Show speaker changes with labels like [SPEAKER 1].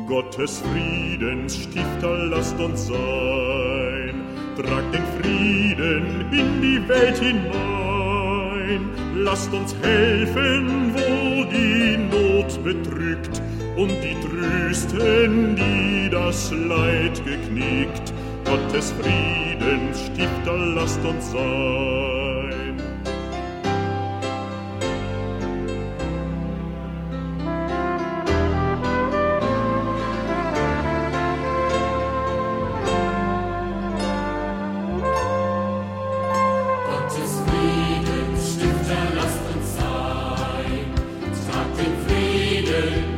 [SPEAKER 1] Gottes Friedensstifter lasst uns sein, tragt den Frieden in die Welt hinein, lasst uns helfen, wo die Not bedrückt, und die trösten, die das Leid geknickt. Gottes Friedensstifter lasst uns sein.
[SPEAKER 2] Gottes Friedensstifter lasst uns sein, tragt den Frieden